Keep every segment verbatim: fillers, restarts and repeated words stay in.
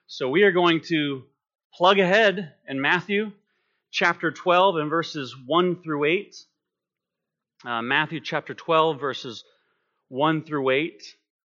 So we are going to plug ahead in Matthew chapter twelve and verses one through eight. Uh, Matthew chapter twelve, verses one through eight.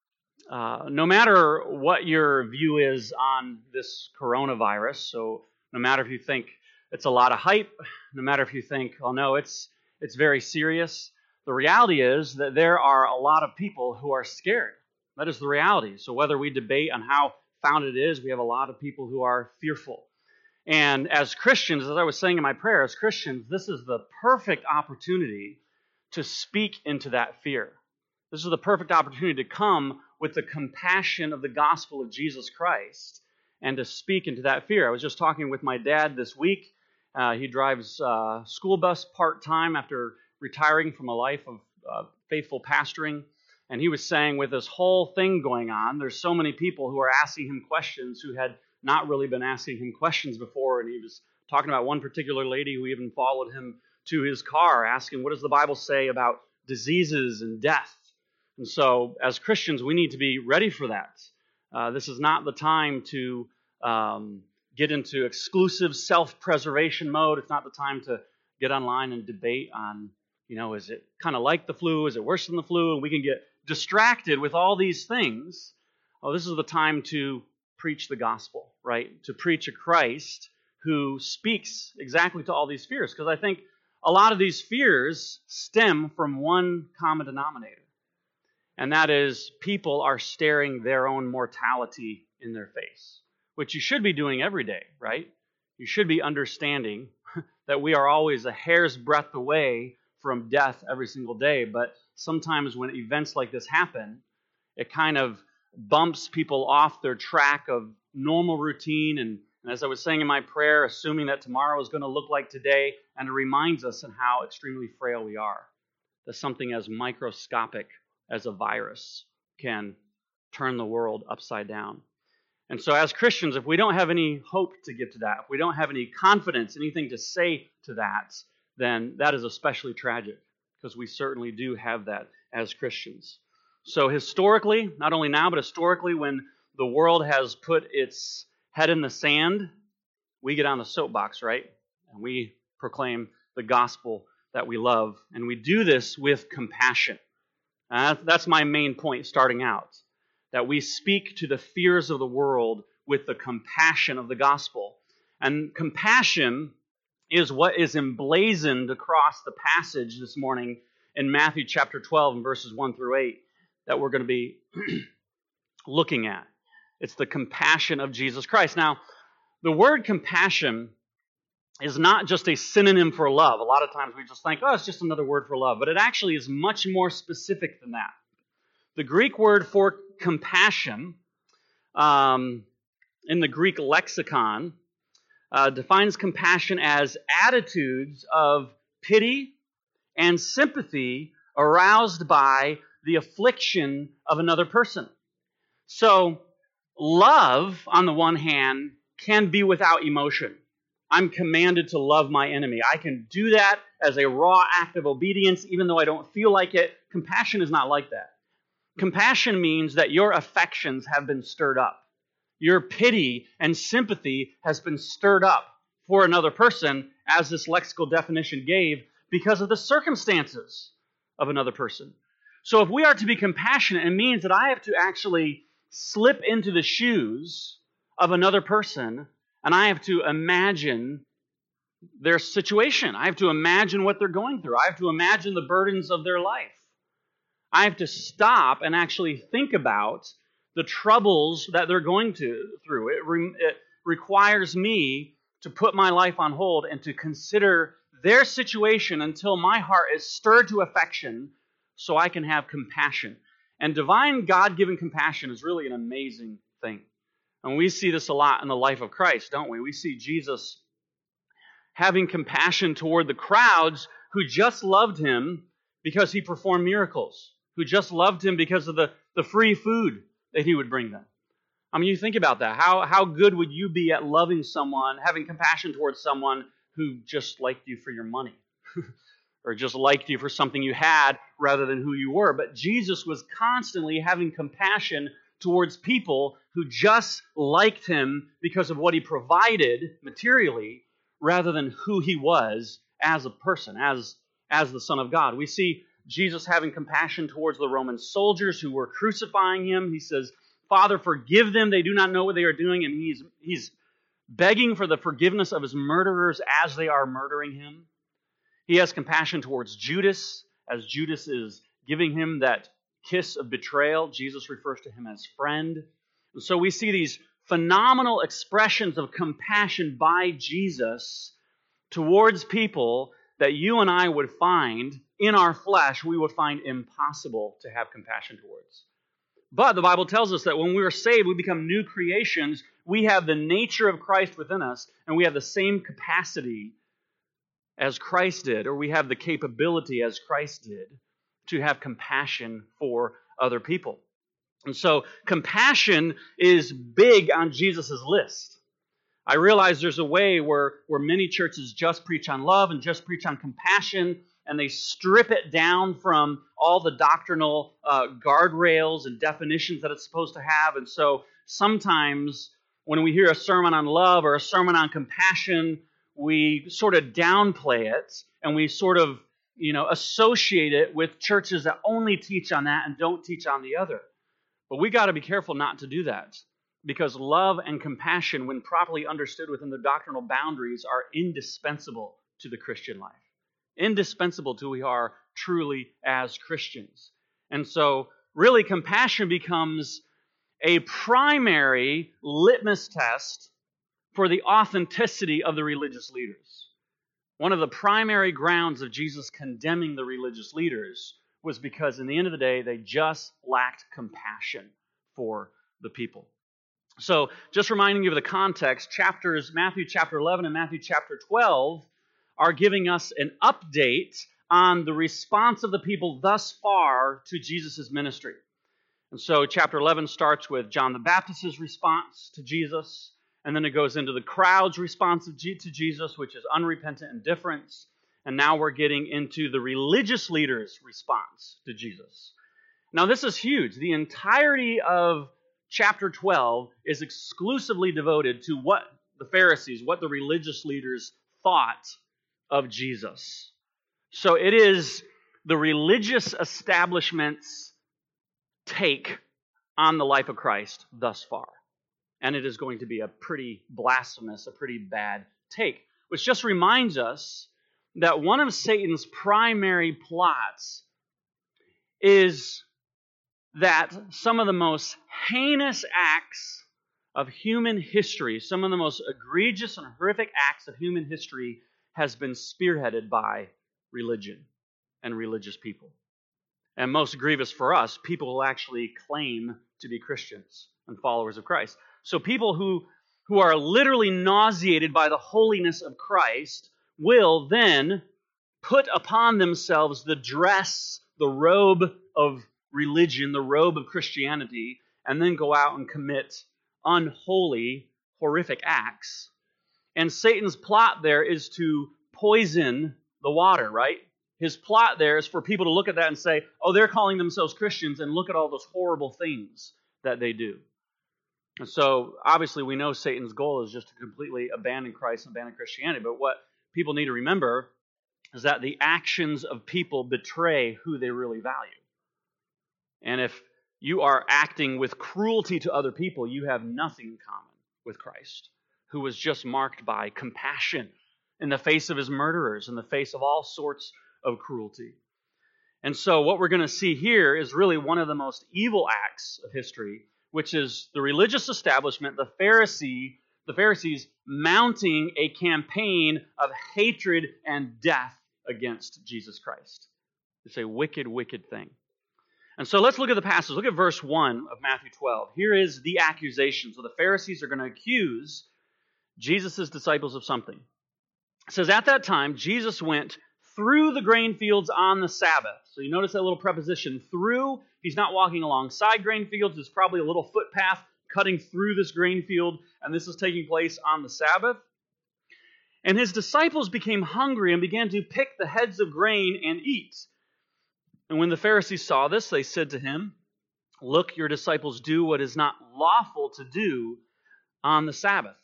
Uh, no matter what your view is on this coronavirus, so no matter if you think it's a lot of hype, no matter if you think, oh no, it's it's very serious, the reality is that there are a lot of people who are scared. That is the reality. So whether we debate on how founded it is, we have a lot of people who are fearful. And as Christians, as I was saying in my prayer, as Christians, this is the perfect opportunity to speak into that fear. This is the perfect opportunity to come with the compassion of the gospel of Jesus Christ and to speak into that fear. I was just talking with my dad this week. Uh, he drives uh, school bus part-time after retiring from a life of uh, faithful pastoring. And he was saying with this whole thing going on, there's so many people who are asking him questions who had not really been asking him questions before. And he was talking about one particular lady who even followed him to his car, asking, what does the Bible say about diseases and death? And so as Christians, we need to be ready for that. Uh, this is not the time to um, get into exclusive self-preservation mode. It's not the time to get online and debate on, you know, is it kind of like the flu? Is it worse than the flu? And we can get distracted with all these things. Oh, this is the time to preach the gospel, right? To preach a Christ who speaks exactly to all these fears. Because I think a lot of these fears stem from one common denominator. And that is people are staring their own mortality in their face, which you should be doing every day, right? You should be understanding that we are always a hair's breadth away from death every single day. But sometimes when events like this happen, it kind of bumps people off their track of normal routine. And, and as I was saying in my prayer, assuming that tomorrow is going to look like today, and it reminds us in how extremely frail we are. That something as microscopic as a virus can turn the world upside down. And so as Christians, if we don't have any hope to give to that, if we don't have any confidence, anything to say to that, then that is especially tragic, because we certainly do have that as Christians. So historically, not only now, but historically, when the world has put its head in the sand, we get on the soapbox, right? And we proclaim the gospel that we love. And we do this with compassion. Uh, that's my main point starting out, that we speak to the fears of the world with the compassion of the gospel. And compassion is what is emblazoned across the passage this morning in Matthew chapter twelve and verses one through eight that we're going to be looking at. It's the compassion of Jesus Christ. Now, the word compassion is not just a synonym for love. A lot of times we just think, oh, it's just another word for love. But it actually is much more specific than that. The Greek word for compassion um, in the Greek lexicon uh, defines compassion as attitudes of pity and sympathy aroused by the affliction of another person. So love, on the one hand, can be without emotion. I'm commanded to love my enemy. I can do that as a raw act of obedience, even though I don't feel like it. Compassion is not like that. Compassion means that your affections have been stirred up. Your pity and sympathy has been stirred up for another person, as this lexical definition gave, because of the circumstances of another person. So if we are to be compassionate, it means that I have to actually slip into the shoes of another person, and I have to imagine their situation. I have to imagine what they're going through. I have to imagine the burdens of their life. I have to stop and actually think about the troubles that they're going to, through. It, re, it requires me to put my life on hold and to consider their situation until my heart is stirred to affection so I can have compassion. And divine God-given compassion is really an amazing thing. And we see this a lot in the life of Christ, don't we? We see Jesus having compassion toward the crowds who just loved him because he performed miracles, who just loved him because of the, the free food that he would bring them. I mean, you think about that. How, how good would you be at loving someone, having compassion towards someone who just liked you for your money or just liked you for something you had rather than who you were? But Jesus was constantly having compassion towards people who just liked him because of what he provided materially, rather than who he was as a person, as, as the Son of God. We see Jesus having compassion towards the Roman soldiers who were crucifying him. He says, Father, forgive them. They do not know what they are doing. And he's, he's begging for the forgiveness of his murderers as they are murdering him. He has compassion towards Judas, as Judas is giving him that kiss of betrayal. Jesus refers to him as friend. And so we see these phenomenal expressions of compassion by Jesus towards people that you and I would find in our flesh, we would find impossible to have compassion towards. But the Bible tells us that when we are saved, we become new creations. We have the nature of Christ within us, and we have the same capacity as Christ did, or we have the capability as Christ did to have compassion for other people. And so compassion is big on Jesus' list. I realize there's a way where, where many churches just preach on love and just preach on compassion, and they strip it down from all the doctrinal uh, guardrails and definitions that it's supposed to have. And so sometimes when we hear a sermon on love or a sermon on compassion, we sort of downplay it, and we sort of, you know, associate it with churches that only teach on that and don't teach on the other. But we got to be careful not to do that, because love and compassion, when properly understood within the doctrinal boundaries, are indispensable to the Christian life. Indispensable to who we are truly as Christians. And so, really, compassion becomes a primary litmus test for the authenticity of the religious leaders. One of the primary grounds of Jesus condemning the religious leaders was because, in the end of the day, they just lacked compassion for the people. So, just reminding you of the context, chapters Matthew chapter eleven and Matthew chapter twelve are giving us an update on the response of the people thus far to Jesus' ministry. And so, chapter eleven starts with John the Baptist's response to Jesus, and then it goes into the crowd's response to Jesus, which is unrepentant indifference. And now we're getting into the religious leaders' response to Jesus. Now, this is huge. The entirety of chapter twelve is exclusively devoted to what the Pharisees, what the religious leaders thought of Jesus. So it is the religious establishment's take on the life of Christ thus far. And it is going to be a pretty blasphemous, a pretty bad take, which just reminds us that one of Satan's primary plots is that some of the most heinous acts of human history, some of the most egregious and horrific acts of human history, has been spearheaded by religion and religious people. And most grievous for us, people who actually claim to be Christians and followers of Christ. So people who, who are literally nauseated by the holiness of Christ will then put upon themselves the dress, the robe of religion, the robe of Christianity, and then go out and commit unholy, horrific acts. And Satan's plot there is to poison the water, right? His plot there is for people to look at that and say, oh, they're calling themselves Christians, and look at all those horrible things that they do. And so, obviously, we know Satan's goal is just to completely abandon Christ and abandon Christianity. But what people need to remember is that the actions of people betray who they really value. And if you are acting with cruelty to other people, you have nothing in common with Christ, who was just marked by compassion in the face of his murderers, in the face of all sorts of cruelty. And so what we're going to see here is really one of the most evil acts of history, which is the religious establishment, the Pharisee, the Pharisees mounting a campaign of hatred and death against Jesus Christ. It's a wicked, wicked thing. And so let's look at the passage. Look at verse one of Matthew twelve. Here is the accusation. So the Pharisees are going to accuse Jesus' disciples of something. It says, at that time, Jesus went through the grain fields on the Sabbath. So you notice that little preposition, through. He's not walking alongside grain fields. There's probably a little footpath cutting through this grain field, and this is taking place on the Sabbath. And his disciples became hungry and began to pick the heads of grain and eat. And when the Pharisees saw this, they said to him, Look, your disciples do what is not lawful to do on the Sabbath.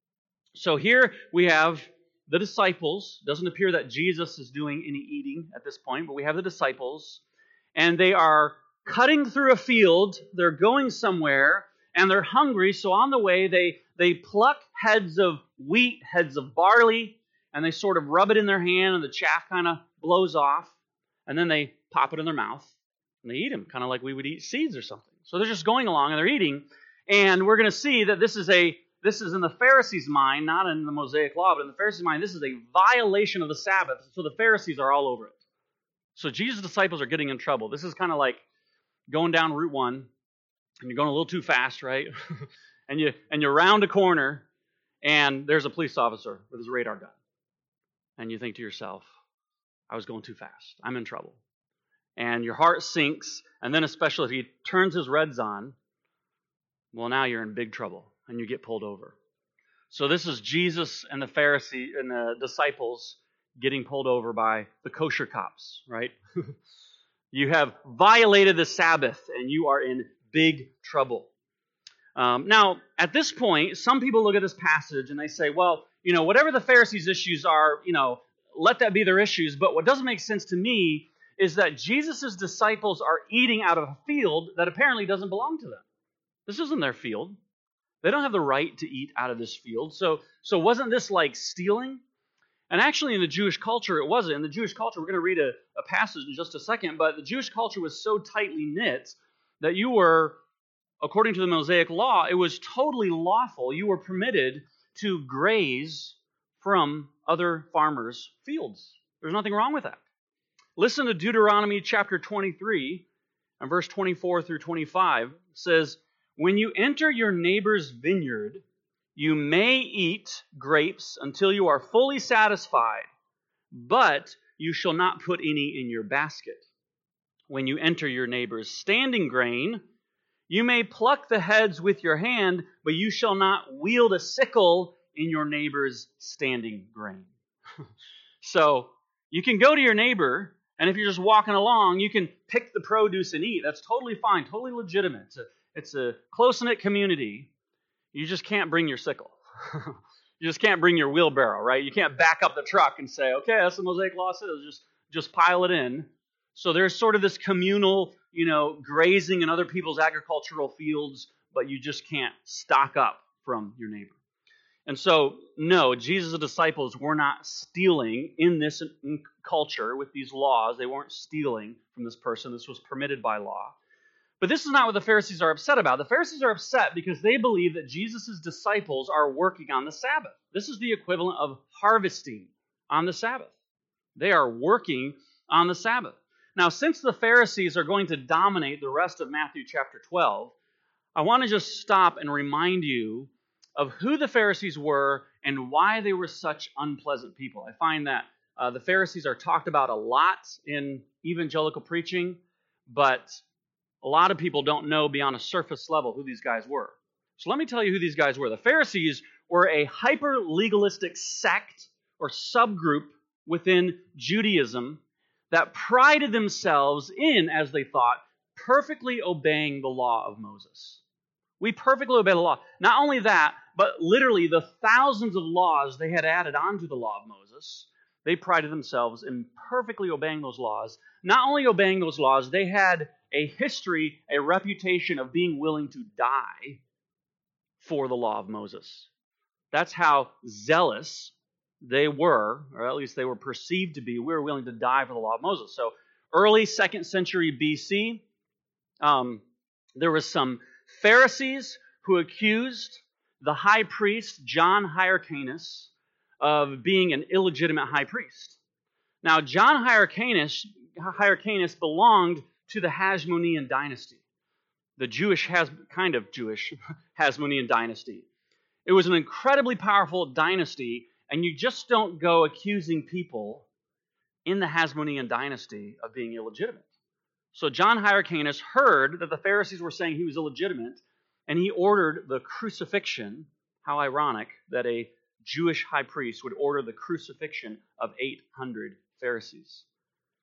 So here we have the disciples. Doesn't appear that Jesus is doing any eating at this point, but we have the disciples, and they are cutting through a field. They're going somewhere, and they're hungry, so on the way they, they pluck heads of wheat, heads of barley, and they sort of rub it in their hand, and the chaff kind of blows off, and then they pop it in their mouth, and they eat them, kind of like we would eat seeds or something. So they're just going along, and they're eating, and we're going to see that this is a this is in the Pharisees' mind, not in the Mosaic Law, but in the Pharisees' mind, this is a violation of the Sabbath, so the Pharisees are all over it. So Jesus' disciples are getting in trouble. This is kind of like going down Route one, and you're going a little too fast, right? and you and you round a corner, and there's a police officer with his radar gun. And you think to yourself, I was going too fast. I'm in trouble. And your heart sinks, and then especially if he turns his reds on, well, now you're in big trouble, and you get pulled over. So this is Jesus and the Pharisee and the disciples getting pulled over by the kosher cops, right? You have violated the Sabbath, and you are in big trouble. Um, now, at this point, some people look at this passage and they say, well, you know, whatever the Pharisees' issues are, you know, let that be their issues. But what doesn't make sense to me is that Jesus' disciples are eating out of a field that apparently doesn't belong to them. This isn't their field. They don't have the right to eat out of this field. So, so wasn't this like stealing? And actually in the Jewish culture, it wasn't. In the Jewish culture, we're going to read a, a passage in just a second, but the Jewish culture was so tightly knit that you were, according to the Mosaic Law, it was totally lawful. You were permitted to graze from other farmers' fields. There's nothing wrong with that. Listen to Deuteronomy chapter twenty-three and verse twenty-four through twenty-five. It says, when you enter your neighbor's vineyard, you may eat grapes until you are fully satisfied, but you shall not put any in your basket. When you enter your neighbor's standing grain, you may pluck the heads with your hand, but you shall not wield a sickle in your neighbor's standing grain. So you can go to your neighbor, and if you're just walking along, you can pick the produce and eat. That's totally fine, totally legitimate. It's a, it's a close-knit community. You just can't bring your sickle. You just can't bring your wheelbarrow, right? You can't back up the truck and say, okay, that's the Mosaic Law says, just, just pile it in. So there's sort of this communal, you know, grazing in other people's agricultural fields, but you just can't stock up from your neighbor. And so, no, Jesus' disciples were not stealing in this culture with these laws. They weren't stealing from this person. This was permitted by law. But this is not what the Pharisees are upset about. The Pharisees are upset because they believe that Jesus' disciples are working on the Sabbath. This is the equivalent of harvesting on the Sabbath. They are working on the Sabbath. Now, since the Pharisees are going to dominate the rest of Matthew chapter twelve, I want to just stop and remind you of who the Pharisees were and why they were such unpleasant people. I find that uh, the Pharisees are talked about a lot in evangelical preaching, but a lot of people don't know beyond a surface level who these guys were. So let me tell you who these guys were. The Pharisees were a hyper-legalistic sect or subgroup within Judaism that prided themselves in, as they thought, perfectly obeying the law of Moses. We perfectly obey the law. Not only that, but literally the thousands of laws they had added onto the law of Moses, they prided themselves in perfectly obeying those laws. Not only obeying those laws, they had a history, a reputation of being willing to die for the law of Moses. That's how zealous they were, or at least they were perceived to be. We were willing to die for the law of Moses. So early second century B C, um, there was some Pharisees who accused the high priest, John Hyrcanus, of being an illegitimate high priest. Now, John Hyrcanus, Hyrcanus belonged to the Hasmonean dynasty, the Jewish, has, kind of Jewish Hasmonean dynasty. It was an incredibly powerful dynasty, and you just don't go accusing people in the Hasmonean dynasty of being illegitimate. So John Hyrcanus heard that the Pharisees were saying he was illegitimate, and he ordered the crucifixion. How ironic that a Jewish high priest would order the crucifixion of eight hundred Pharisees.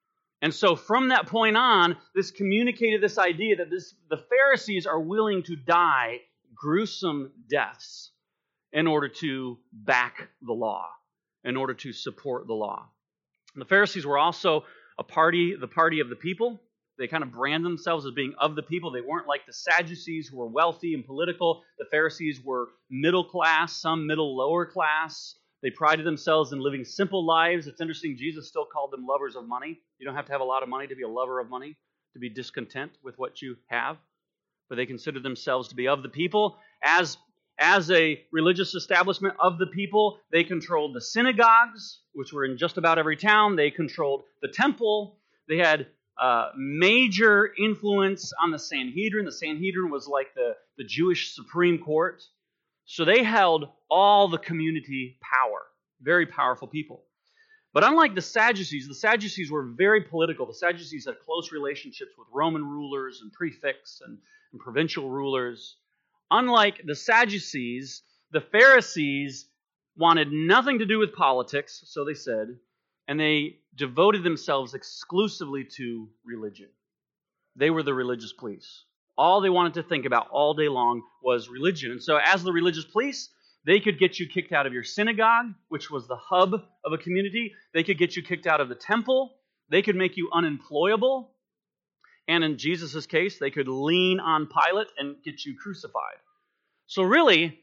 And so from that point on, this communicated this idea that this, the Pharisees are willing to die gruesome deaths in order to back the law, in order to support the law. The Pharisees were also a party, the party of the people. They kind of brand themselves as being of the people. They weren't like the Sadducees who were wealthy and political. The Pharisees were middle class, some middle lower class. They prided themselves in living simple lives. It's interesting, Jesus still called them lovers of money. You don't have to have a lot of money to be a lover of money, to be discontent with what you have. But they considered themselves to be of the people. As, as a religious establishment of the people, they controlled the synagogues, which were in just about every town. They controlled the temple. They had uh, major influence on the Sanhedrin. The Sanhedrin was like the, the Jewish Supreme Court. So they held all the community power. Very powerful people. But unlike the Sadducees, the Sadducees were very political. The Sadducees had close relationships with Roman rulers and prefects and, and provincial rulers. Unlike the Sadducees, the Pharisees wanted nothing to do with politics, so they said, and they devoted themselves exclusively to religion. They were the religious police. All they wanted to think about all day long was religion. And so as the religious police, they could get you kicked out of your synagogue, which was the hub of a community. They could get you kicked out of the temple. They could make you unemployable. And in Jesus' case, they could lean on Pilate and get you crucified. So really,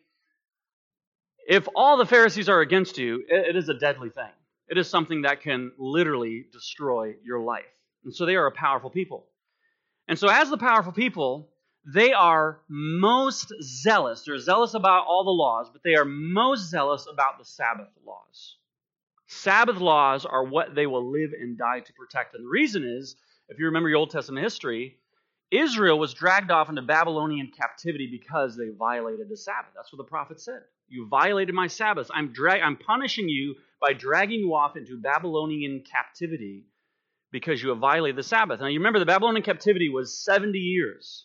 if all the Pharisees are against you, it is a deadly thing. It is something that can literally destroy your life. And so they are a powerful people. And so as the powerful people, they are most zealous. They're zealous about all the laws, but they are most zealous about the Sabbath laws. Sabbath laws are what they will live and die to protect. And the reason is, if you remember your Old Testament history, Israel was dragged off into Babylonian captivity because they violated the Sabbath. That's what the prophet said. You violated my Sabbaths. I'm, dra- I'm punishing you by dragging you off into Babylonian captivity because you have violated the Sabbath. Now, you remember the Babylonian captivity was seventy years.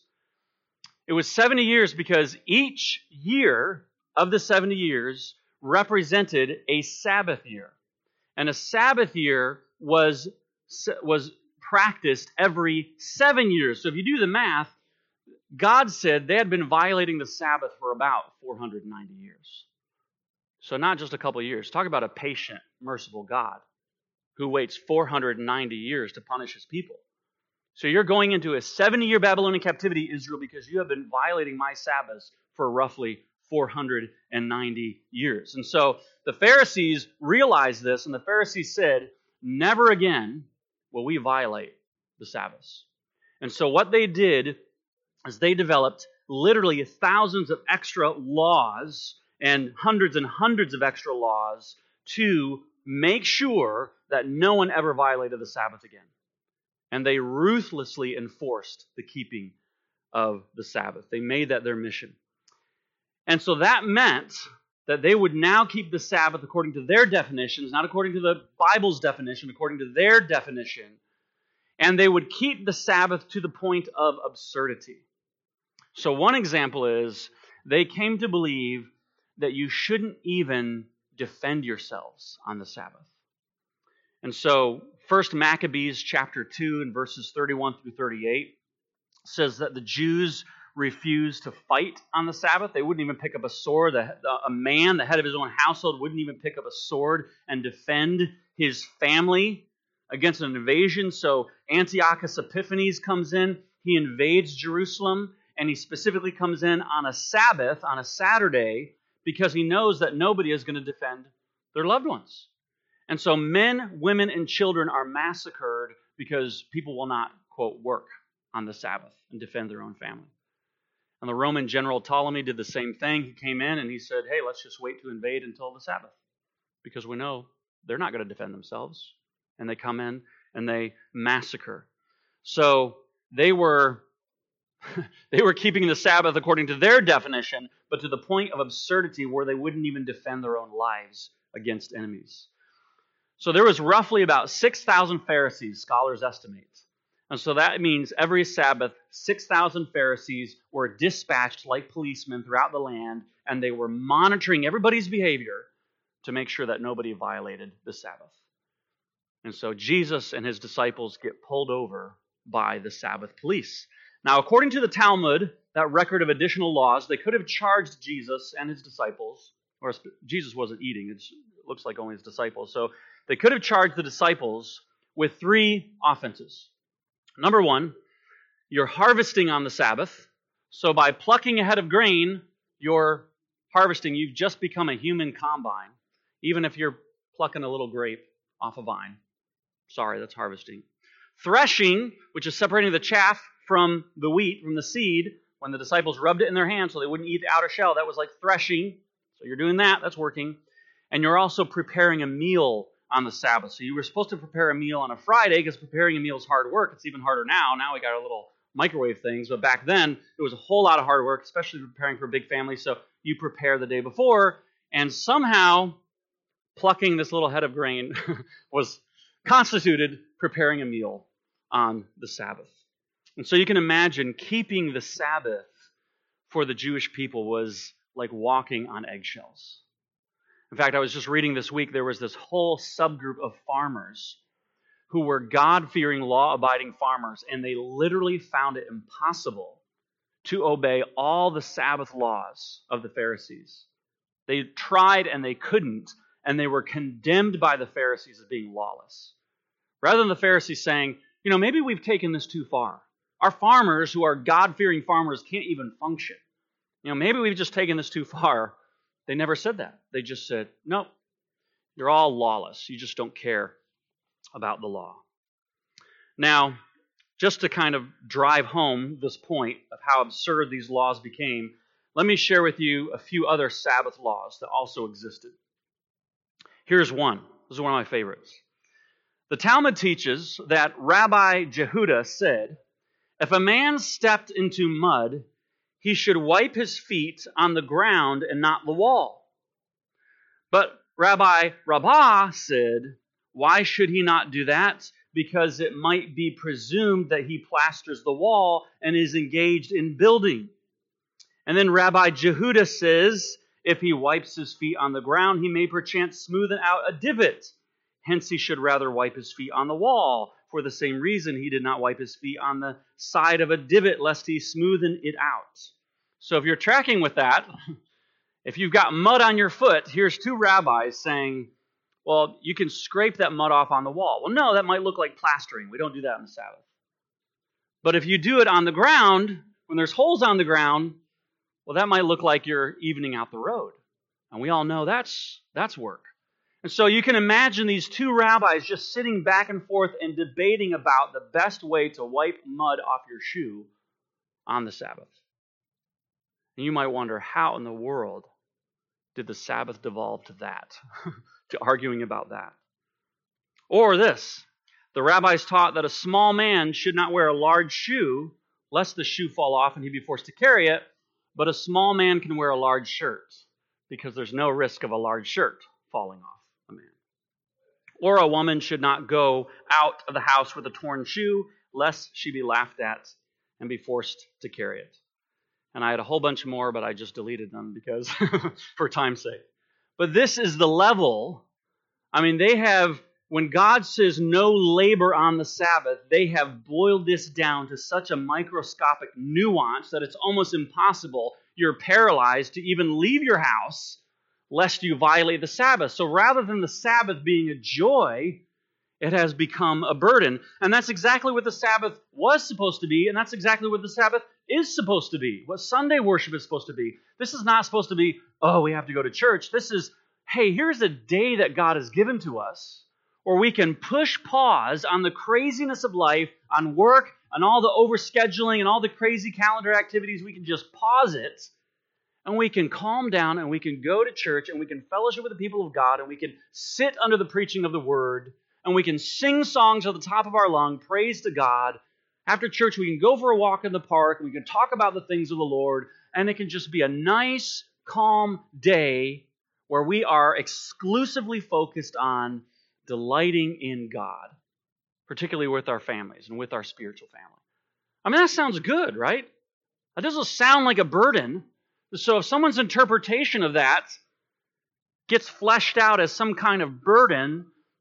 It was seventy years because each year of the seventy years represented a Sabbath year. And a Sabbath year was, was practiced every seven years. So if you do the math, God said they had been violating the Sabbath for about four hundred ninety years. So not just a couple of years. Talk about a patient, merciful God who waits four hundred ninety years to punish his people. So you're going into a seventy-year Babylonian captivity, Israel, because you have been violating my Sabbaths for roughly four hundred ninety years. And so the Pharisees realized this, and the Pharisees said, never again will we violate the Sabbaths. And so what they did is they developed literally thousands of extra laws and hundreds and hundreds of extra laws to make sure that no one ever violated the Sabbath again. And they ruthlessly enforced the keeping of the Sabbath. They made that their mission. And so that meant that they would now keep the Sabbath according to their definitions, not according to the Bible's definition, according to their definition. And they would keep the Sabbath to the point of absurdity. So one example is they came to believe that you shouldn't even defend yourselves on the Sabbath. And so First Maccabees chapter two and verses thirty-one through thirty-eight says that the Jews refused to fight on the Sabbath. They wouldn't even pick up a sword. A man, the head of his own household, wouldn't even pick up a sword and defend his family against an invasion. So Antiochus Epiphanes comes in. He invades Jerusalem, and he specifically comes in on a Sabbath, on a Saturday, because he knows that nobody is going to defend their loved ones. And so men, women, and children are massacred because people will not, quote, work on the Sabbath and defend their own family. And the Roman general Ptolemy did the same thing. He came in and he said, hey, let's just wait to invade until the Sabbath, because we know they're not going to defend themselves. And they come in and they massacre. So they were, they were keeping the Sabbath according to their definition, but to the point of absurdity where they wouldn't even defend their own lives against enemies. So there was roughly about six thousand Pharisees, scholars estimate. And so that means every Sabbath, six thousand Pharisees were dispatched like policemen throughout the land, and they were monitoring everybody's behavior to make sure that nobody violated the Sabbath. And so Jesus and his disciples get pulled over by the Sabbath police. Now, according to the Talmud, that record of additional laws, they could have charged Jesus and his disciples, or Jesus wasn't eating, it's, it looks like only his disciples. So they could have charged the disciples with three offenses. Number one, you're harvesting on the Sabbath. So by plucking a head of grain, you're harvesting. You've just become a human combine, even if you're plucking a little grape off a vine. Sorry, that's harvesting. Threshing, which is separating the chaff from the wheat, from the seed. When the disciples rubbed it in their hands so they wouldn't eat the outer shell, that was like threshing. So you're doing that, that's working. And you're also preparing a meal on the Sabbath. So you were supposed to prepare a meal on a Friday because preparing a meal is hard work. It's even harder now. Now we got our little microwave things, but back then it was a whole lot of hard work, especially preparing for a big family. So you prepare the day before, and somehow plucking this little head of grain was constituted preparing a meal on the Sabbath. And so you can imagine keeping the Sabbath for the Jewish people was like walking on eggshells. In fact, I was just reading this week, there was this whole subgroup of farmers who were God-fearing, law-abiding farmers, and they literally found it impossible to obey all the Sabbath laws of the Pharisees. They tried and they couldn't, and they were condemned by the Pharisees as being lawless. Rather than the Pharisees saying, you know, maybe we've taken this too far. Our farmers, who are God-fearing farmers, can't even function. You know, maybe we've just taken this too far. They never said that. They just said, no, you're all lawless. You just don't care about the law. Now, just to kind of drive home this point of how absurd these laws became, let me share with you a few other Sabbath laws that also existed. Here's one. This is one of my favorites. The Talmud teaches that Rabbi Jehuda said, if a man stepped into mud, he should wipe his feet on the ground and not the wall. But Rabbi Rabbah said, why should he not do that? Because it might be presumed that he plasters the wall and is engaged in building. And then Rabbi Jehuda says, if he wipes his feet on the ground, he may perchance smoothen out a divot. Hence he should rather wipe his feet on the wall. For the same reason, he did not wipe his feet on the side of a divot, lest he smoothen it out. So if you're tracking with that, if you've got mud on your foot, here's two rabbis saying, well, you can scrape that mud off on the wall. Well, no, that might look like plastering. We don't do that on the Sabbath. But if you do it on the ground, when there's holes on the ground, well, that might look like you're evening out the road. And we all know that's that's work. And so you can imagine these two rabbis just sitting back and forth and debating about the best way to wipe mud off your shoe on the Sabbath. And you might wonder, how in the world did the Sabbath devolve to that, to arguing about that? Or this, the rabbis taught that a small man should not wear a large shoe, lest the shoe fall off and he'd be forced to carry it, but a small man can wear a large shirt, because there's no risk of a large shirt falling off a man. Or a woman should not go out of the house with a torn shoe, lest she be laughed at and be forced to carry it. And I had a whole bunch more, but I just deleted them because for time's sake. But this is the level. I mean, they have, when God says no labor on the Sabbath, they have boiled this down to such a microscopic nuance that it's almost impossible. You're paralyzed to even leave your house lest you violate the Sabbath. So rather than the Sabbath being a joy, it has become a burden. And that's exactly what the Sabbath was supposed to be, and that's exactly what the Sabbath is supposed to be, what Sunday worship is supposed to be. This is not supposed to be, oh, we have to go to church. This is, hey, here's a day that God has given to us where we can push pause on the craziness of life, on work, on all the overscheduling and all the crazy calendar activities. We can just pause it, and we can calm down, and we can go to church, and we can fellowship with the people of God, and we can sit under the preaching of the Word, and we can sing songs at the top of our lung, praise to God. After church, we can go for a walk in the park, and we can talk about the things of the Lord, and it can just be a nice, calm day where we are exclusively focused on delighting in God, particularly with our families and with our spiritual family. I mean, that sounds good, right? That doesn't sound like a burden. So if someone's interpretation of that gets fleshed out as some kind of burden,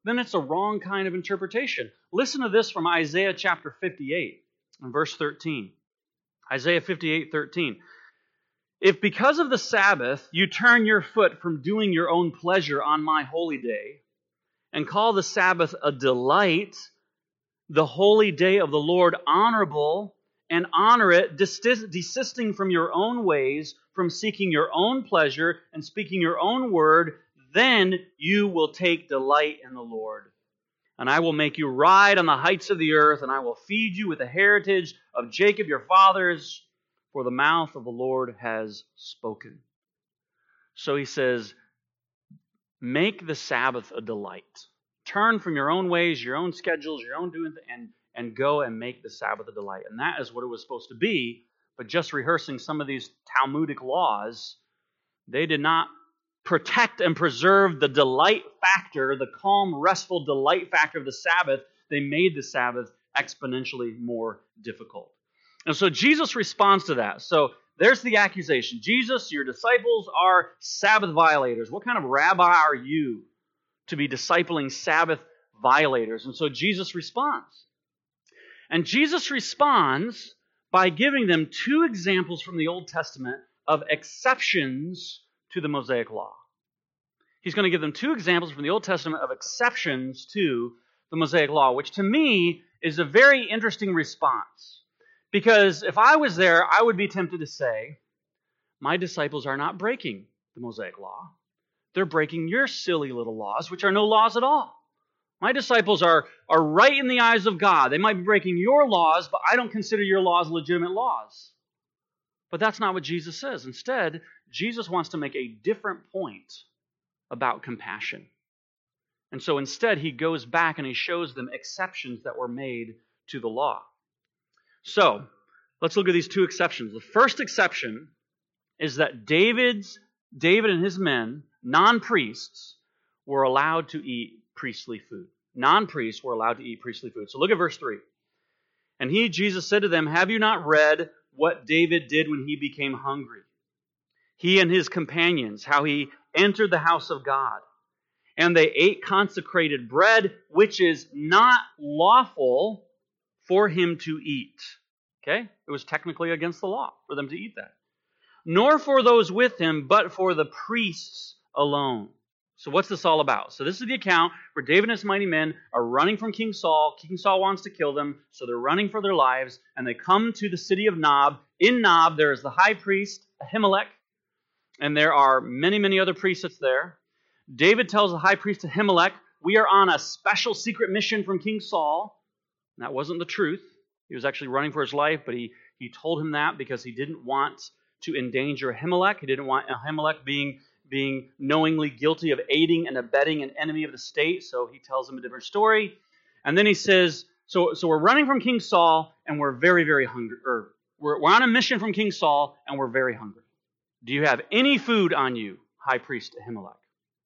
then it's a wrong kind of interpretation. Listen to this from Isaiah chapter fifty-eight and verse thirteen. Isaiah fifty-eight, thirteen. If because of the Sabbath you turn your foot from doing your own pleasure on my holy day, and call the Sabbath a delight, the holy day of the Lord honorable, and honor it, desisting from your own ways, from seeking your own pleasure and speaking your own word, then you will take delight in the Lord. And I will make you ride on the heights of the earth, and I will feed you with the heritage of Jacob your fathers, for the mouth of the Lord has spoken. So he says, make the Sabbath a delight. Turn from your own ways, your own schedules, your own doing, and, and go and make the Sabbath a delight. And that is what it was supposed to be. But just rehearsing some of these Talmudic laws, they did not protect and preserve the delight factor, the calm, restful delight factor of the Sabbath. They made the Sabbath exponentially more difficult. And so Jesus responds to that. So there's the accusation. Jesus, your disciples are Sabbath violators. What kind of rabbi are you to be discipling Sabbath violators? And so Jesus responds. And Jesus responds by giving them two examples from the Old Testament of exceptions to the Mosaic Law. He's going to give them two examples from the Old Testament of exceptions to the Mosaic Law, which to me is a very interesting response. Because if I was there, I would be tempted to say, my disciples are not breaking the Mosaic Law. They're breaking your silly little laws, which are no laws at all. My disciples are, are right in the eyes of God. They might be breaking your laws, but I don't consider your laws legitimate laws. But that's not what Jesus says. Instead, Jesus wants to make a different point about compassion. And so instead, he goes back and he shows them exceptions that were made to the law. So, let's look at these two exceptions. The first exception is that David's, David and his men, non-priests, were allowed to eat priestly food. Non-priests were allowed to eat priestly food. So look at verse three. And he, Jesus, said to them, have you not read what David did when he became hungry? He and his companions, how he entered the house of God. And they ate consecrated bread, which is not lawful for him to eat. Okay? It was technically against the law for them to eat that. Nor for those with him, but for the priests alone. So what's this all about? So this is the account where David and his mighty men are running from King Saul. King Saul wants to kill them, so they're running for their lives, and they come to the city of Nob. In Nob, there is the high priest, Ahimelech, and there are many, many other priests that's there. David tells the high priest Ahimelech, we are on a special secret mission from King Saul. And that wasn't the truth. He was actually running for his life, but he, he told him that because he didn't want to endanger Ahimelech. He didn't want Ahimelech being, being knowingly guilty of aiding and abetting an enemy of the state, so he tells him a different story. And then he says, so, so we're running from King Saul, and we're very, very hungry. Or we're, we're on a mission from King Saul, and we're very hungry. Do you have any food on you, high priest Ahimelech?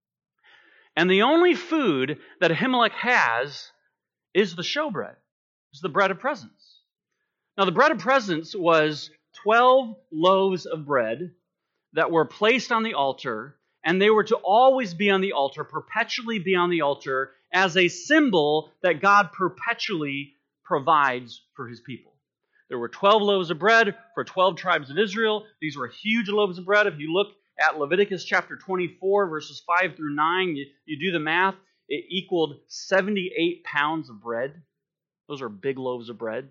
And the only food that Ahimelech has is the showbread. It's the bread of presence. Now, the bread of presence was twelve loaves of bread that were placed on the altar, and they were to always be on the altar, perpetually be on the altar, as a symbol that God perpetually provides for his people. There were twelve loaves of bread for twelve tribes of Israel. These were huge loaves of bread. If you look at Leviticus chapter twenty-four, verses five through nine, you, you do the math, it equaled seventy-eight pounds of bread. Those are big loaves of bread.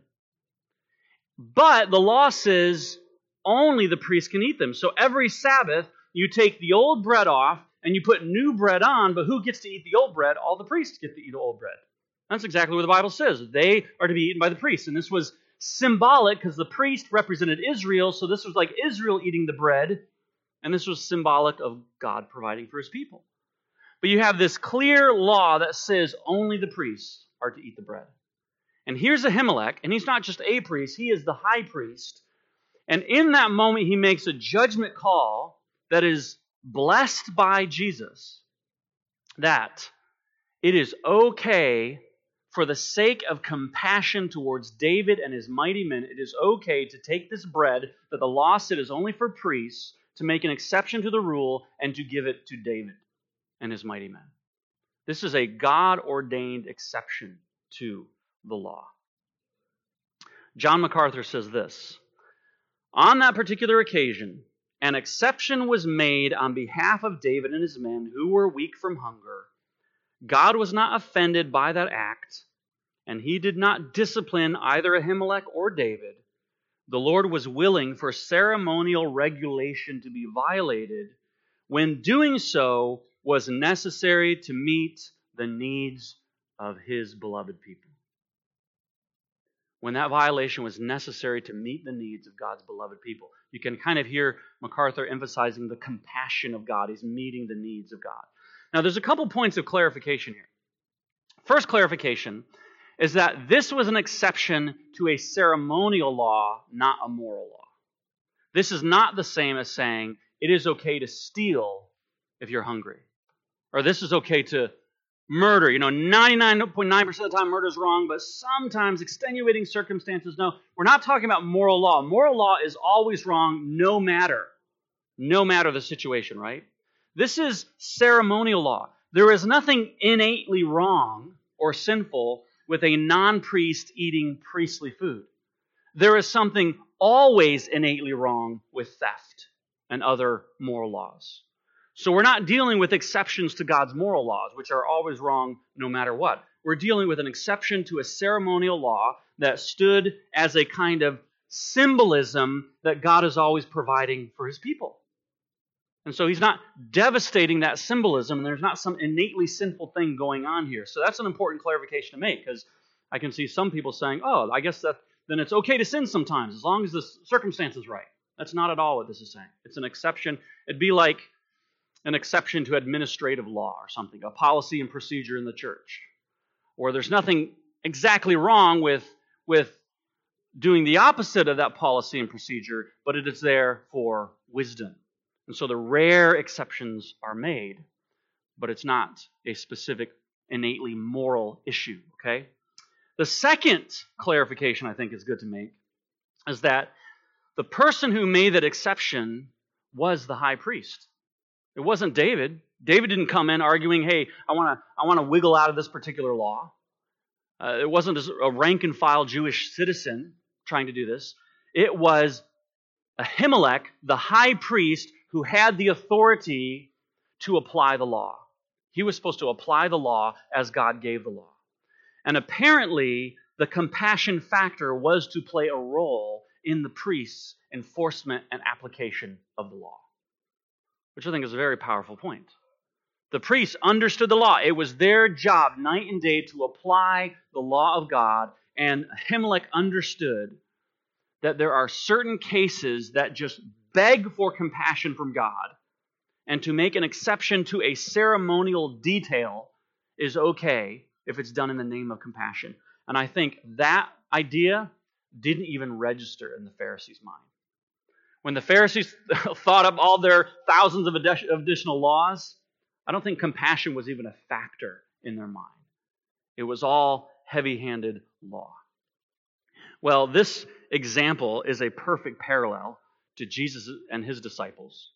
But the law says only the priest can eat them. So every Sabbath, you take the old bread off and you put new bread on, but who gets to eat the old bread? All the priests get to eat old bread. That's exactly what the Bible says. They are to be eaten by the priests. And this was symbolic because the priest represented Israel, so this was like Israel eating the bread, and this was symbolic of God providing for his people. But you have this clear law that says only the priests are to eat the bread. And here's Ahimelech, and he's not just a priest, he is the high priest. And in that moment, he makes a judgment call that is blessed by Jesus, that it is okay for the sake of compassion towards David and his mighty men, it is okay to take this bread that the law said is only for priests, to make an exception to the rule, and to give it to David and his mighty men. This is a God-ordained exception to the law. John MacArthur says this: on that particular occasion, an exception was made on behalf of David and his men who were weak from hunger. God was not offended by that act, and he did not discipline either Ahimelech or David. The Lord was willing for ceremonial regulation to be violated when doing so was necessary to meet the needs of his beloved people. When that violation was necessary to meet the needs of God's beloved people. You can kind of hear MacArthur emphasizing the compassion of God. He's meeting the needs of God. Now, there's a couple points of clarification here. First clarification is that this was an exception to a ceremonial law, not a moral law. This is not the same as saying it is okay to steal if you're hungry. Or this is okay to murder. You know, ninety-nine point nine percent of the time murder is wrong, but sometimes extenuating circumstances, no. We're not talking about moral law. Moral law is always wrong no matter, no matter the situation, right? This is ceremonial law. There is nothing innately wrong or sinful with a non-priest eating priestly food. There is something always innately wrong with theft and other moral laws. So we're not dealing with exceptions to God's moral laws, which are always wrong no matter what. We're dealing with an exception to a ceremonial law that stood as a kind of symbolism that God is always providing for his people. And so he's not devastating that symbolism, and there's not some innately sinful thing going on here. So that's an important clarification to make, because I can see some people saying, oh, I guess that then it's okay to sin sometimes, as long as the circumstance is right. That's not at all what this is saying. It's an exception. It'd be like an exception to administrative law or something, a policy and procedure in the church, where there's nothing exactly wrong with, with doing the opposite of that policy and procedure, but it is there for wisdom. And so the rare exceptions are made, but it's not a specific innately moral issue, okay? The second clarification I think is good to make is that the person who made that exception was the high priest. It wasn't David. David didn't come in arguing, hey, I want to I want to wiggle out of this particular law. Uh, it wasn't a rank and file Jewish citizen trying to do this. It was Ahimelech, the high priest, who had the authority to apply the law. He was supposed to apply the law as God gave the law. And apparently, the compassion factor was to play a role in the priest's enforcement and application of the law, which I think is a very powerful point. The priests understood the law. It was their job night and day to apply the law of God, and Ahimelech understood that there are certain cases that just beg for compassion from God, and to make an exception to a ceremonial detail is okay if it's done in the name of compassion. And I think that idea didn't even register in the Pharisees' mind. When the Pharisees thought up all their thousands of additional laws, I don't think compassion was even a factor in their mind. It was all heavy-handed law. Well, this example is a perfect parallel to Jesus and his disciples.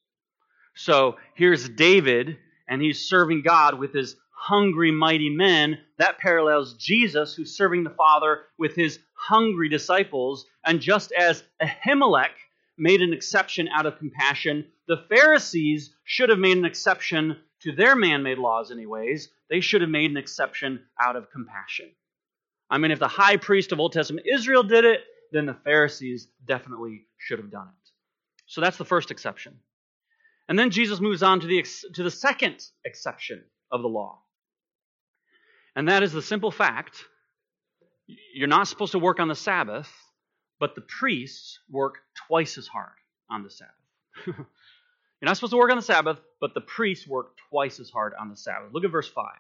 So here's David, and he's serving God with his hungry, mighty men. That parallels Jesus, who's serving the Father with his hungry disciples. And just as Ahimelech made an exception out of compassion, the Pharisees should have made an exception to their man-made laws anyways. They should have made an exception out of compassion. I mean, if the high priest of Old Testament Israel did it, then the Pharisees definitely should have done it. So that's the first exception. And then Jesus moves on to the, to the second exception of the law. And that is the simple fact, you're not supposed to work on the Sabbath, but the priests work twice as hard on the Sabbath. You're not supposed to work on the Sabbath, but the priests work twice as hard on the Sabbath. Look at verse five.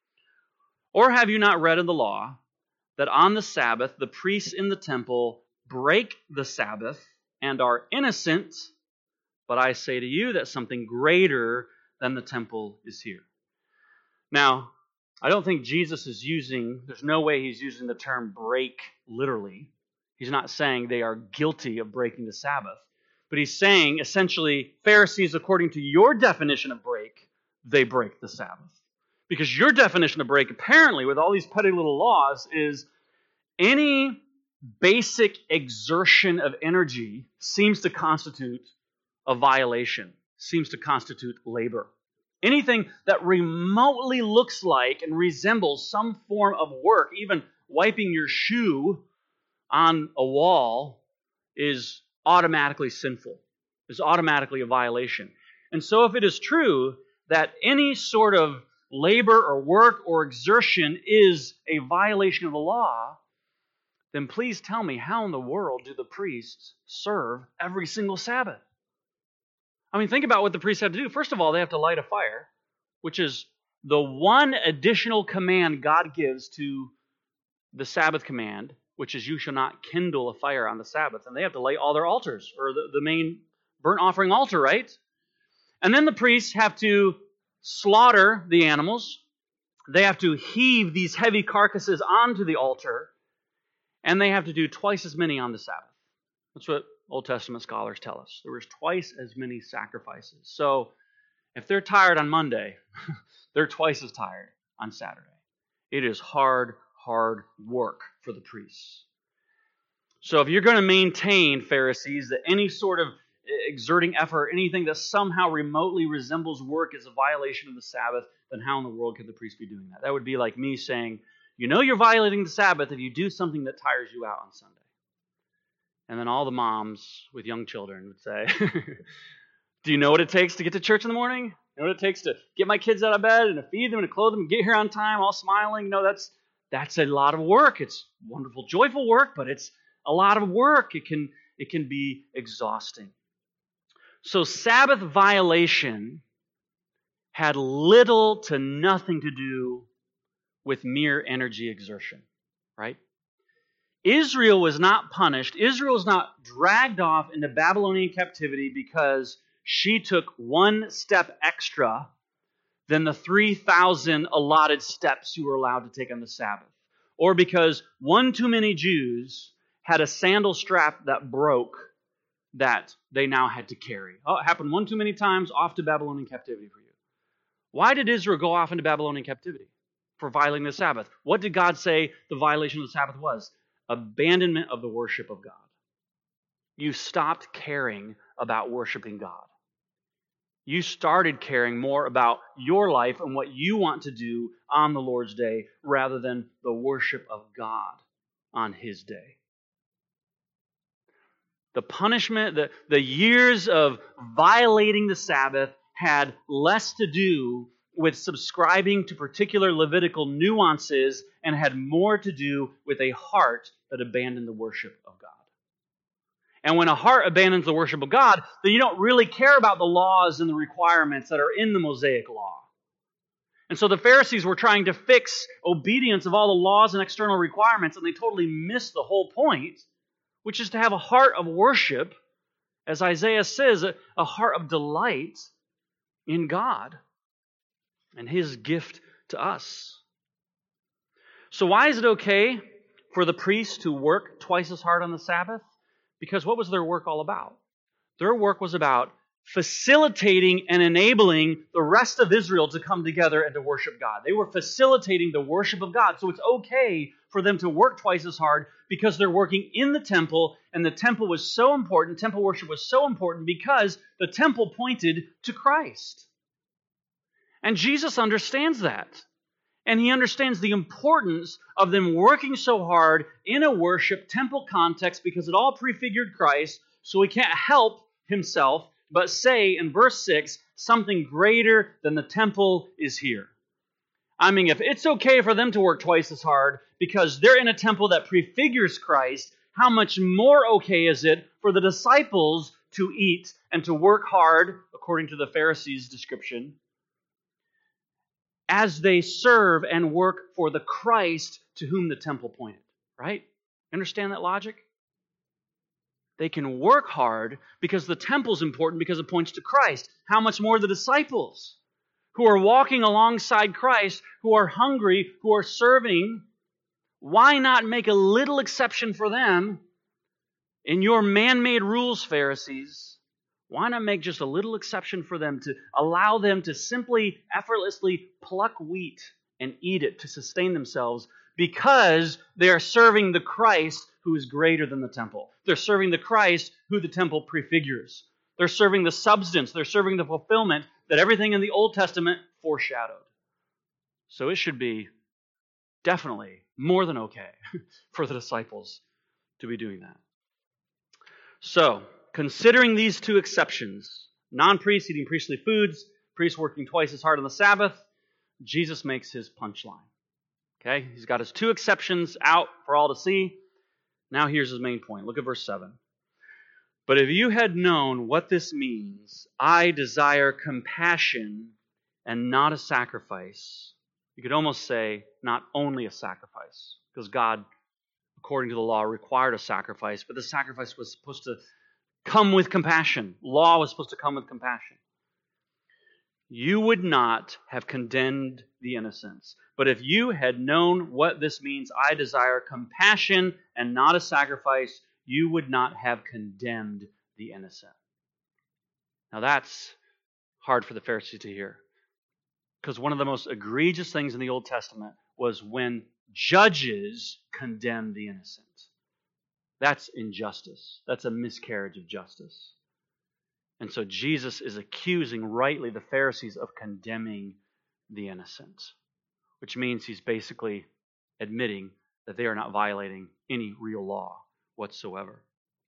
Or have you not read in the law that on the Sabbath the priests in the temple break the Sabbath and are innocent, but I say to you that something greater than the temple is here. Now, I don't think Jesus is using, there's no way he's using the term break literally. He's not saying they are guilty of breaking the Sabbath. But he's saying, essentially, Pharisees, according to your definition of break, they break the Sabbath. Because your definition of break, apparently, with all these petty little laws, is any basic exertion of energy seems to constitute a violation, seems to constitute labor. Anything that remotely looks like and resembles some form of work, even wiping your shoe on a wall, is automatically sinful, is automatically a violation. And so if it is true that any sort of labor or work or exertion is a violation of the law, then please tell me, how in the world do the priests serve every single Sabbath? I mean, think about what the priests have to do. First of all, they have to light a fire, which is the one additional command God gives to the Sabbath command, which is you shall not kindle a fire on the Sabbath. And they have to light all their altars, or the, the main burnt offering altar, right? And then the priests have to slaughter the animals. They have to heave these heavy carcasses onto the altar. And they have to do twice as many on the Sabbath. That's what Old Testament scholars tell us. There was twice as many sacrifices. So if they're tired on Monday, they're twice as tired on Saturday. It is hard, hard work for the priests. So if you're going to maintain, Pharisees, that any sort of exerting effort, anything that somehow remotely resembles work is a violation of the Sabbath, then how in the world could the priest be doing that? That would be like me saying, you know you're violating the Sabbath if you do something that tires you out on Sunday. And then all the moms with young children would say, do you know what it takes to get to church in the morning? You know what it takes to get my kids out of bed and to feed them and to clothe them and get here on time all smiling? No, that's that's a lot of work. It's wonderful, joyful work, but it's a lot of work. It can, it can be exhausting. So Sabbath violation had little to nothing to do with mere energy exertion, right? Israel was not punished. Israel was not dragged off into Babylonian captivity because she took one step extra than the three thousand allotted steps you were allowed to take on the Sabbath. Or because one too many Jews had a sandal strap that broke that they now had to carry. Oh, it happened one too many times, off to Babylonian captivity for you. Why did Israel go off into Babylonian captivity? For violating the Sabbath. What did God say the violation of the Sabbath was? Abandonment of the worship of God. You stopped caring about worshiping God. You started caring more about your life and what you want to do on the Lord's day rather than the worship of God on His day. The punishment, the, the years of violating the Sabbath had less to do with subscribing to particular Levitical nuances and had more to do with a heart that abandoned the worship of God. And when a heart abandons the worship of God, then you don't really care about the laws and the requirements that are in the Mosaic law. And so the Pharisees were trying to fix obedience of all the laws and external requirements, and they totally missed the whole point, which is to have a heart of worship, as Isaiah says, a, a heart of delight in God and His gift to us. So why is it okay for the priests to work twice as hard on the Sabbath? Because what was their work all about? Their work was about facilitating and enabling the rest of Israel to come together and to worship God. They were facilitating the worship of God. So it's okay for them to work twice as hard because they're working in the temple, and the temple was so important, temple worship was so important because the temple pointed to Christ. And Jesus understands that. And He understands the importance of them working so hard in a worship temple context because it all prefigured Christ, so He can't help Himself but say in verse six, something greater than the temple is here. I mean, if it's okay for them to work twice as hard because they're in a temple that prefigures Christ, how much more okay is it for the disciples to eat and to work hard, according to the Pharisees' description, as they serve and work for the Christ to whom the temple pointed, right? Understand that logic? They can work hard because the temple's important because it points to Christ. How much more the disciples who are walking alongside Christ, who are hungry, who are serving? Why not make a little exception for them in your man-made rules, Pharisees? Why not make just a little exception for them to allow them to simply, effortlessly pluck wheat and eat it to sustain themselves because they are serving the Christ who is greater than the temple. They're serving the Christ who the temple prefigures. They're serving the substance. They're serving the fulfillment that everything in the Old Testament foreshadowed. So it should be definitely more than okay for the disciples to be doing that. So, considering these two exceptions, non-priests eating priestly foods, priests working twice as hard on the Sabbath, Jesus makes his punchline. Okay, he's got his two exceptions out for all to see. Now here's his main point. Look at verse seven. But if you had known what this means, I desire compassion and not a sacrifice. You could almost say not only a sacrifice, because God, according to the law, required a sacrifice, but the sacrifice was supposed to come with compassion. Law was supposed to come with compassion. You would not have condemned the innocents. But if you had known what this means, I desire compassion and not a sacrifice, you would not have condemned the innocent. Now that's hard for the Pharisees to hear. Because one of the most egregious things in the Old Testament was when judges condemned the innocent. That's injustice. That's a miscarriage of justice. And so Jesus is accusing rightly the Pharisees of condemning the innocent, which means he's basically admitting that they are not violating any real law whatsoever.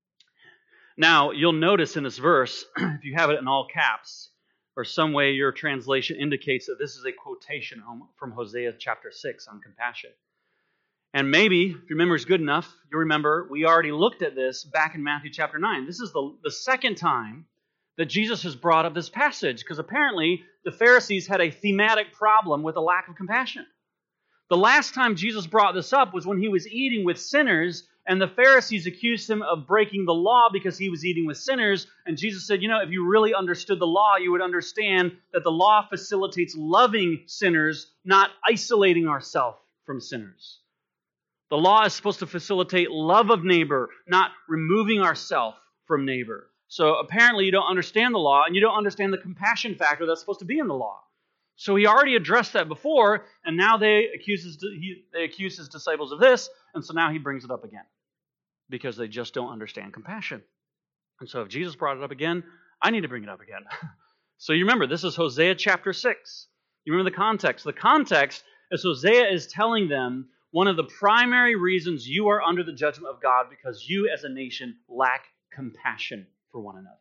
Now, you'll notice in this verse, if you have it in all caps, or some way your translation indicates that this is a quotation from Hosea chapter six on compassion. And maybe, if your memory is good enough, you remember we already looked at this back in Matthew chapter nine. This is the, the second time that Jesus has brought up this passage, because apparently the Pharisees had a thematic problem with a lack of compassion. The last time Jesus brought this up was when he was eating with sinners, and the Pharisees accused him of breaking the law because he was eating with sinners. And Jesus said, you know, if you really understood the law, you would understand that the law facilitates loving sinners, not isolating ourselves from sinners. The law is supposed to facilitate love of neighbor, not removing ourselves from neighbor. So apparently you don't understand the law, and you don't understand the compassion factor that's supposed to be in the law. So he already addressed that before, and now they accuse his, he, they accuse his disciples of this, and so now he brings it up again, because they just don't understand compassion. And so if Jesus brought it up again, I need to bring it up again. So you remember, this is Hosea chapter six. You remember the context. The context is Hosea is telling them one of the primary reasons you are under the judgment of God because you as a nation lack compassion for one another.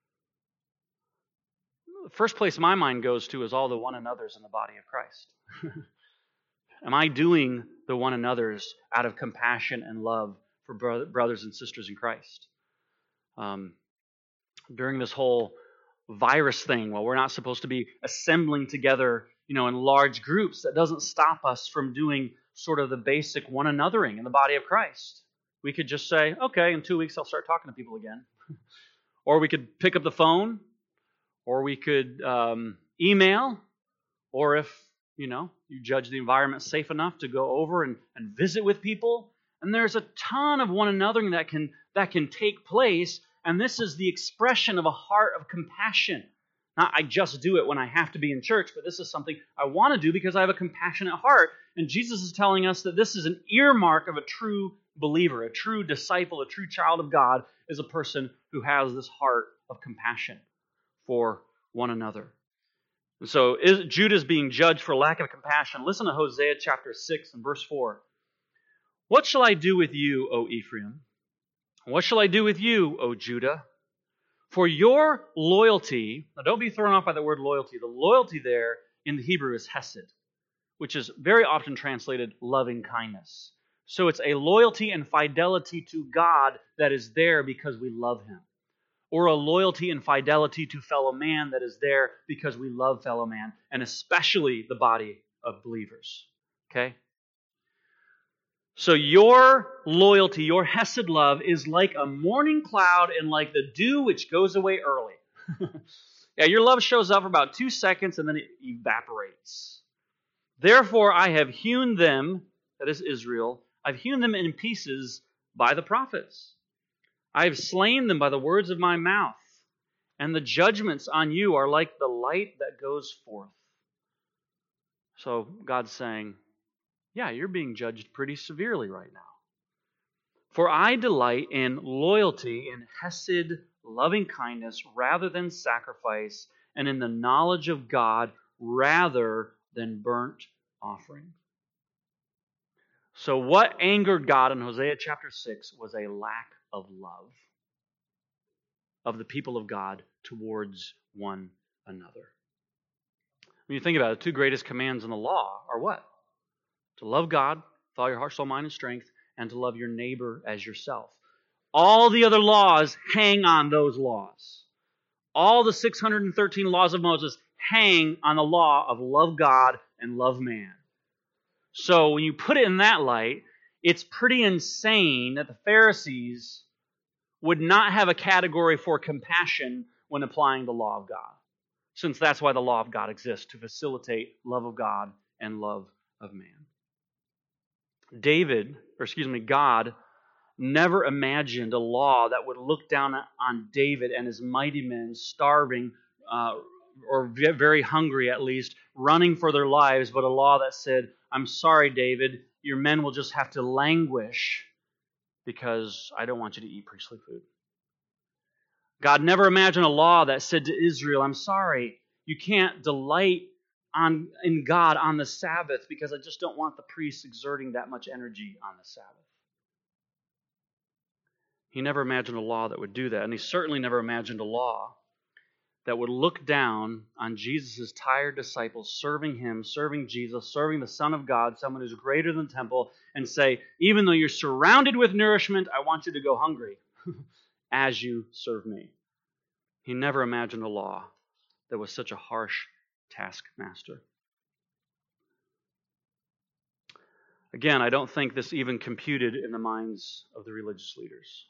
The first place my mind goes to is all the one another's in the body of Christ. Am I doing the one another's out of compassion and love for bro- brothers and sisters in Christ? Um, during this whole virus thing, while we're not supposed to be assembling together, you know, in large groups, that doesn't stop us from doing sort of the basic one anothering in the body of Christ. We could just say, okay, in two weeks I'll start talking to people again. Or we could pick up the phone, or we could um, email, or if, you know, you judge the environment safe enough to go over and, and visit with people. And there's a ton of one anothering that can that can take place, and this is the expression of a heart of compassion. Not I just do it when I have to be in church, but this is something I want to do because I have a compassionate heart. And Jesus is telling us that this is an earmark of a true believer, a true disciple, a true child of God is a person who has this heart of compassion for one another. And so is, Judah is being judged for lack of compassion. Listen to Hosea chapter six and verse four. What shall I do with you, O Ephraim? What shall I do with you, O Judah? For your loyalty, now don't be thrown off by the word loyalty. The loyalty there in the Hebrew is hesed, which is very often translated loving kindness. So it's a loyalty and fidelity to God that is there because we love Him. Or a loyalty and fidelity to fellow man that is there because we love fellow man, and especially the body of believers. Okay? So your loyalty, your hesed love is like a morning cloud and like the dew which goes away early. Yeah, your love shows up for about two seconds and then it evaporates. Therefore I have hewn them, that is Israel, I've hewn them in pieces by the prophets. I have slain them by the words of my mouth, and the judgments on you are like the light that goes forth. So God's saying, yeah, you're being judged pretty severely right now. For I delight in loyalty, in hesed, loving kindness, rather than sacrifice, and in the knowledge of God rather than burnt offering. So what angered God in Hosea chapter six was a lack of love of the people of God towards one another. When you think about it, the two greatest commands in the law are what? To love God with all your heart, soul, mind, and strength, and to love your neighbor as yourself. All the other laws hang on those laws. All the six hundred thirteen laws of Moses hang on the law of love God and love man. So when you put it in that light, it's pretty insane that the Pharisees would not have a category for compassion when applying the law of God, since that's why the law of God exists, to facilitate love of God and love of man. David, or excuse me, God never imagined a law that would look down on David and his mighty men starving, uh, or very hungry at least, running for their lives, but a law that said, I'm sorry, David, your men will just have to languish because I don't want you to eat priestly food. God never imagined a law that said to Israel, I'm sorry, you can't delight on in God on the Sabbath because I just don't want the priests exerting that much energy on the Sabbath. He never imagined a law that would do that, and he certainly never imagined a law that would look down on Jesus' tired disciples, serving him, serving Jesus, serving the Son of God, someone who's greater than the temple, and say, even though you're surrounded with nourishment, I want you to go hungry as you serve me. He never imagined a law that was such a harsh taskmaster. Again, I don't think this even computed in the minds of the religious leaders.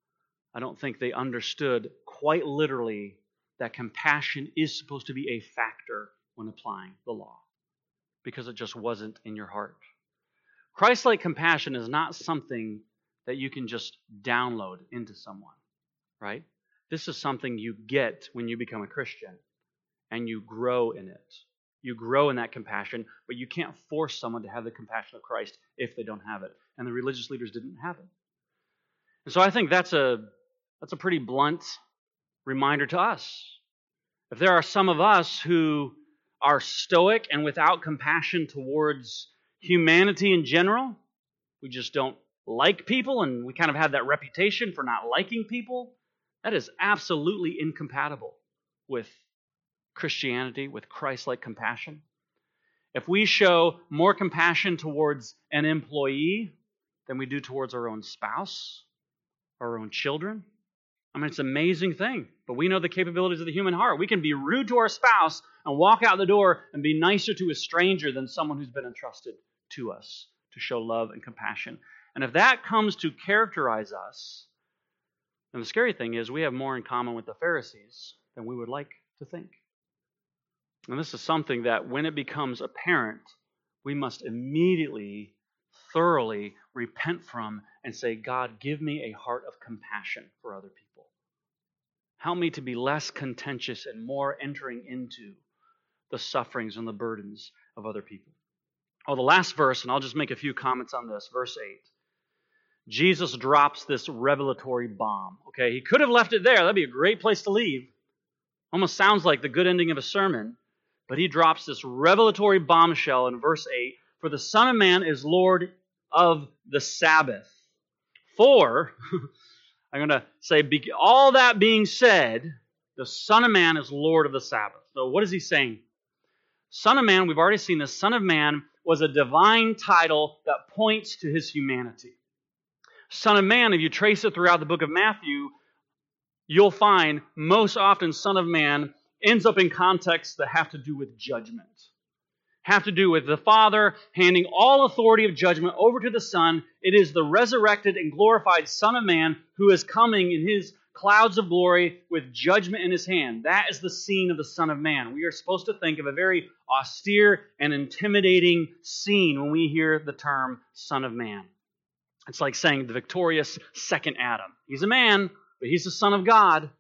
I don't think they understood quite literally that compassion is supposed to be a factor when applying the law, because it just wasn't in your heart. Christ-like compassion is not something that you can just download into someone, right? This is something you get when you become a Christian, and you grow in it. You grow in that compassion, but you can't force someone to have the compassion of Christ if they don't have it. And the religious leaders didn't have it. And so I think that's a that's a pretty blunt reminder to us. If there are some of us who are stoic and without compassion towards humanity in general, we just don't like people, and we kind of have that reputation for not liking people, that is absolutely incompatible with Christianity, with Christ-like compassion. If we show more compassion towards an employee than we do towards our own spouse, our own children, I mean, it's an amazing thing, but we know the capabilities of the human heart. We can be rude to our spouse and walk out the door and be nicer to a stranger than someone who's been entrusted to us to show love and compassion. And if that comes to characterize us, then the scary thing is we have more in common with the Pharisees than we would like to think. And this is something that when it becomes apparent, we must immediately, thoroughly repent from and say, God, give me a heart of compassion for other people. Help me to be less contentious and more entering into the sufferings and the burdens of other people. Oh, the last verse, and I'll just make a few comments on this, verse eight. Jesus drops this revelatory bomb. Okay, he could have left it there. That'd be a great place to leave. Almost sounds like the good ending of a sermon. But he drops this revelatory bombshell in verse eight. For the Son of Man is Lord of the Sabbath. For, I'm going to say, all that being said, the Son of Man is Lord of the Sabbath. So what is he saying? Son of Man, we've already seen this. Son of Man was a divine title that points to his humanity. Son of Man, if you trace it throughout the book of Matthew, you'll find most often Son of Man ends up in contexts that have to do with judgment. Have to do with the Father handing all authority of judgment over to the Son. It is the resurrected and glorified Son of Man who is coming in his clouds of glory with judgment in his hand. That is the scene of the Son of Man. We are supposed to think of a very austere and intimidating scene when we hear the term Son of Man. It's like saying the victorious second Adam. He's a man, but he's the Son of God.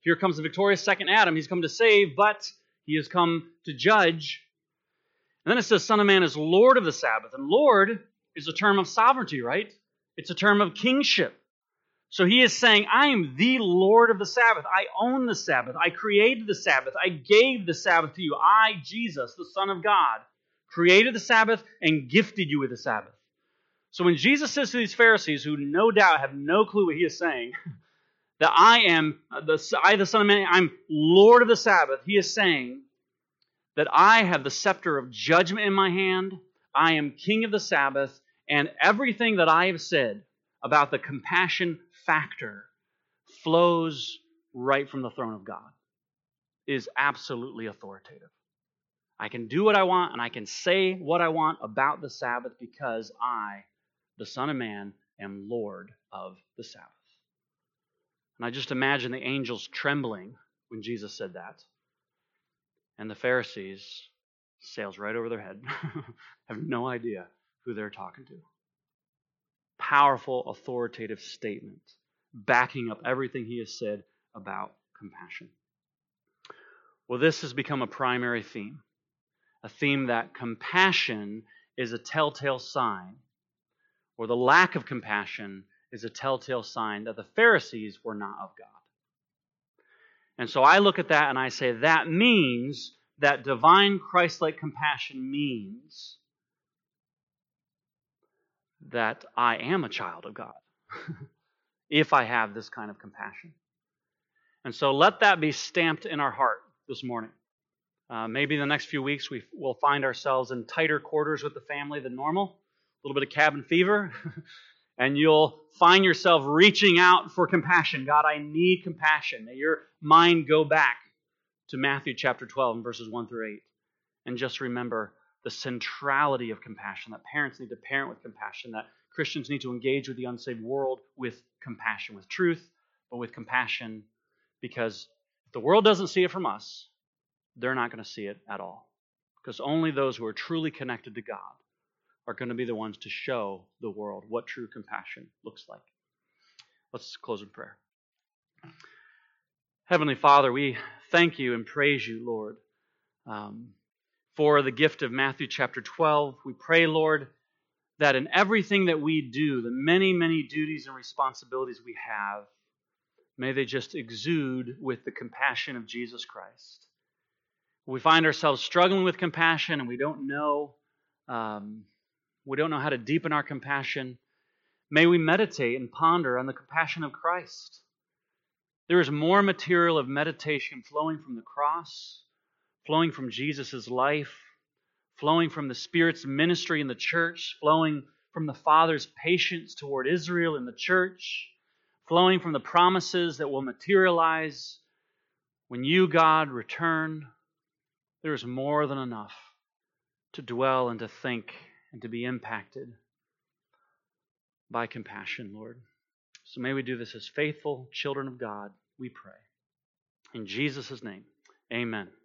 Here comes the victorious second Adam. He's come to save, but he has come to judge. And then it says, Son of Man is Lord of the Sabbath. And Lord is a term of sovereignty, right? It's a term of kingship. So he is saying, I am the Lord of the Sabbath. I own the Sabbath. I created the Sabbath. I gave the Sabbath to you. I, Jesus, the Son of God, created the Sabbath and gifted you with the Sabbath. So when Jesus says to these Pharisees, who no doubt have no clue what he is saying, that I am, the, I the Son of Man, I'm Lord of the Sabbath, he is saying that I have the scepter of judgment in my hand, I am King of the Sabbath, and everything that I have said about the compassion factor flows right from the throne of God. It is absolutely authoritative. I can do what I want and I can say what I want about the Sabbath because I, the Son of Man, am Lord of the Sabbath. And I just imagine the angels trembling when Jesus said that. And the Pharisees, sails right over their head, have no idea who they're talking to. Powerful, authoritative statement, backing up everything he has said about compassion. Well, this has become a primary theme, a theme that compassion is a telltale sign, or the lack of compassion is a telltale sign that the Pharisees were not of God. And so I look at that and I say that means that divine Christ-like compassion means that I am a child of God if I have this kind of compassion. And so let that be stamped in our heart this morning. Uh, maybe in the next few weeks we will find ourselves in tighter quarters with the family than normal, a little bit of cabin fever, and you'll find yourself reaching out for compassion. God, I need compassion. May your mind go back to Matthew chapter twelve and verses one through eight. And just remember the centrality of compassion, that parents need to parent with compassion, that Christians need to engage with the unsaved world with compassion, with truth, but with compassion, because if the world doesn't see it from us, they're not going to see it at all. Because only those who are truly connected to God are going to be the ones to show the world what true compassion looks like. Let's close in prayer. Heavenly Father, we thank you and praise you, Lord, um, for the gift of Matthew chapter twelve. We pray, Lord, that in everything that we do, the many, many duties and responsibilities we have, may they just exude with the compassion of Jesus Christ. We find ourselves struggling with compassion and we don't know, um, we don't know how to deepen our compassion. May we meditate and ponder on the compassion of Christ. There is more material of meditation flowing from the cross, flowing from Jesus' life, flowing from the Spirit's ministry in the church, flowing from the Father's patience toward Israel in the church, flowing from the promises that will materialize when you, God, return. There is more than enough to dwell and to think and to be impacted by compassion, Lord. So may we do this as faithful children of God, we pray. In Jesus' name, amen.